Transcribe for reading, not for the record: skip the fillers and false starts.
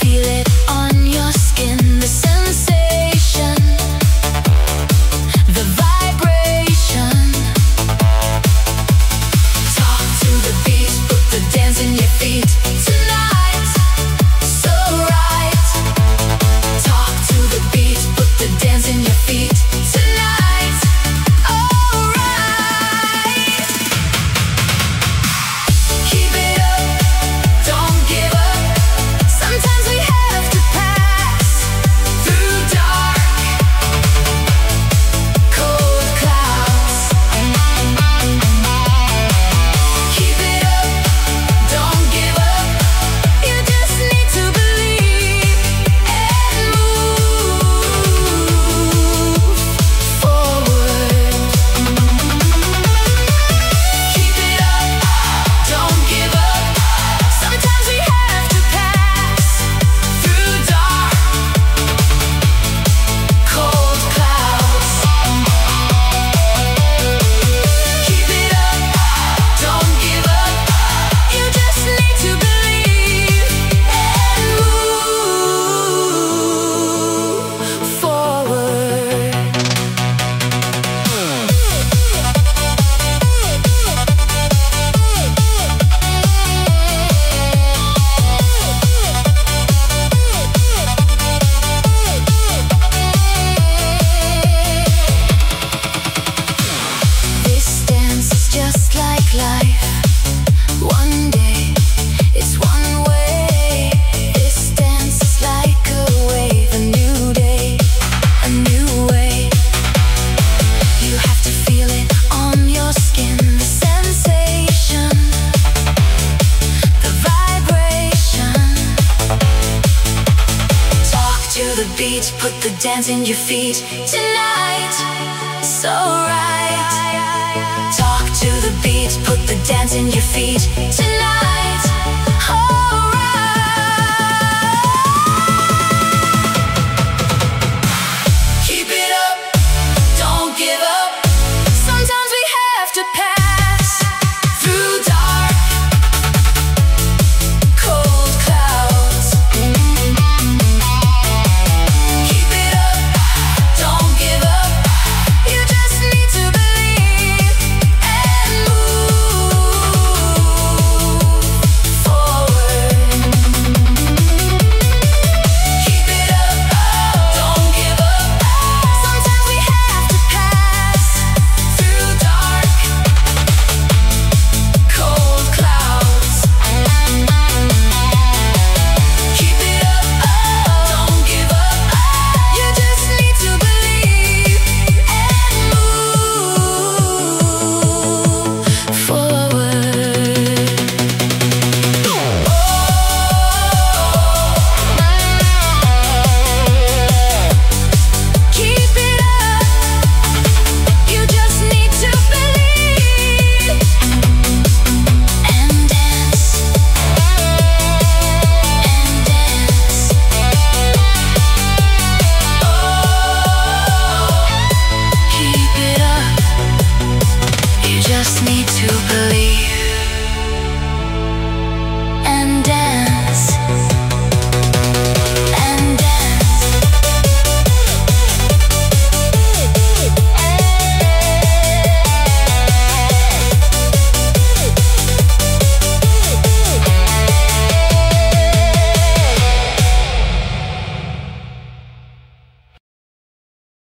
feel it on your skin, the sensation, the vibration. Talk to the beat, put the dance in your feet tonight. So right. Talk to the beat, put the dance in your feet tonight. Alright. Keep it up, don't give up. Sometimes we have to pass through dark, cold clouds. Keep it up, don't give up. You just need to believe and move forward. Keep it up, don't give up. Sometimes we have to pass through dark, cold clouds. Keep it up, don't give up. You just need to believe and move forward. This dance is just like life. One day it's one way. This dance is like a wave, a new day, a new way. You have to feel it on your skin, the sensation, the vibration. Talk to the beat, put the dance in your feet tonight. So right. Talk to the beat, put the dance in your feet tonight.